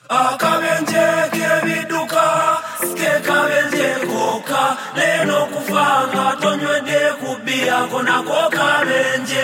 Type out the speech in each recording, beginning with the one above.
Akabenje kebiduka ske kabenje koka leno kufanga tonywede kubia kona koka benje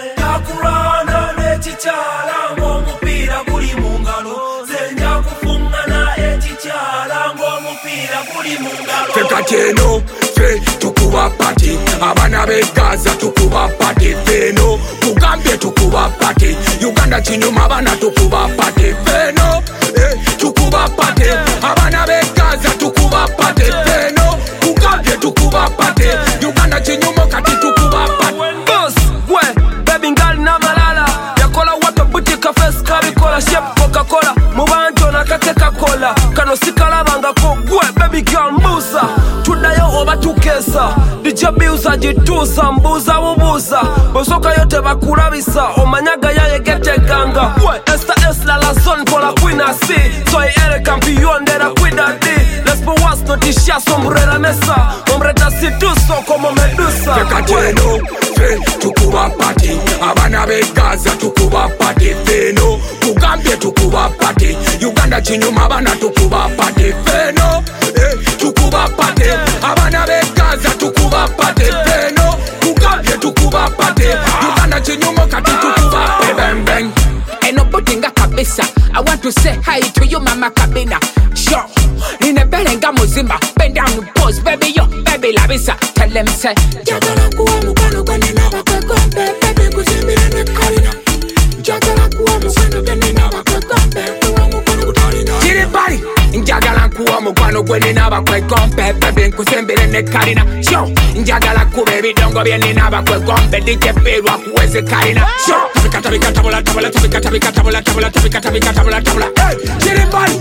takurana nechichala ngomupira kuli mungalo zenja kufungana echichala ngomupira kuli mungalo Tekateno fe tukuba pati abana begaza tukuba pati feno kugambye tukuba pati Uganda chinyuma abana tukuba pati feno tukuba pati abana begaza tukuba pati feno kugambye tukuba pati Uganda chinyuma kati tukuba pati boss we baby ngali na malala yakola watu butika face kabikola shape Coca-Cola mubanjo nakateka kola kano sikalabanga ko gwe baby girl mbuza tudayo oba tukesa DJ biuza jitusa mbuza bubuza bosoka yote bakulabisa omanyaga yaye geteganga we esta es la zone pour la queen asi soy el campeón de la cuidadi les pouas noticia sombre la mesa hombre taciturso como medusa Tekateno fe tukuba pati abana begaza tukuba pati feno kugambye tukuba pati Uganda chinyuma abana tukuba pati feno tukuba pati abana begaza tukuba pati feno kugambye tukuba pati Uganda chinyuma kati tukuba pati bang bang eno botinga kabisa I want to say hi to you mama Kabina sure in a belenga muzimba bend down and pose baby yo baby labisa tell them say jagala kuwa mukano kwene nabakwekombe baby kuzimbira ne kalina jagala kuwa mukano kwene nabakwekombe kuwa mukano kutalina Chiribari njagala kuwa mukano kwene nabakwekombe baby kuzimbira ne kalina sure njagala kuba ebidongo byene nabakwekombe dikepelwa kuweze kalina sure tabika tabula tabula tabika tabika tabula tabula tabika tabika tabula tabula Chiribari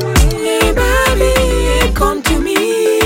baby come to me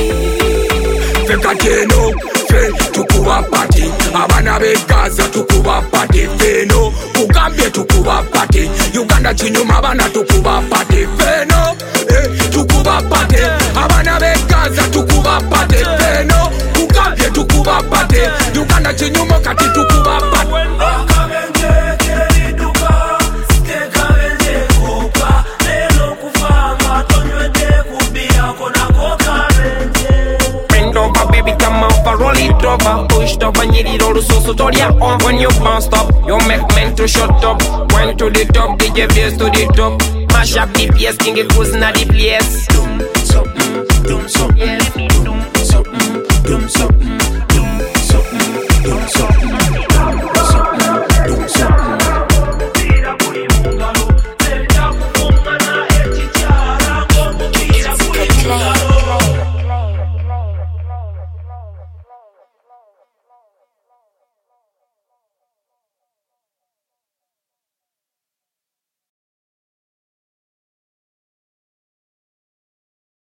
Tekateno fe tukuba pati abana begaza tukuba pati feno kugambye tukuba pati Uganda chinyuma abana tukuba pati feno tukuba pati abana begaza tukuba pati feno kugambye tukuba pati Uganda chinyuma kati tukuba pati akabenje kebiduka ske kabenje koka leno kufanga tonywede kubia kona koka benje bend over baby come over roll it over push over nyiri roll so tolia on when you bounce stop you make men to shut up went to the top DJ bass to the top mash up the PS king it goes na the place dum so yes dum so